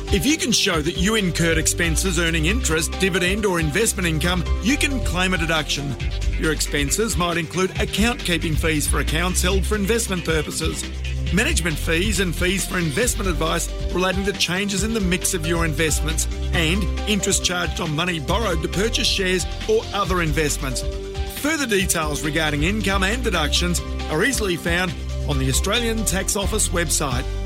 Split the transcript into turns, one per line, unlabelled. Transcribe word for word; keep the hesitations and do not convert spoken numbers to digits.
If you can show that you incurred expenses earning interest, dividend or investment income, you can claim a deduction. Your expenses might include account keeping fees for accounts held for investment purposes, management fees and fees for investment advice relating to changes in the mix of your investments, and interest charged on money borrowed to purchase shares or other investments. Further details regarding income and deductions are easily found on the Australian Tax Office website.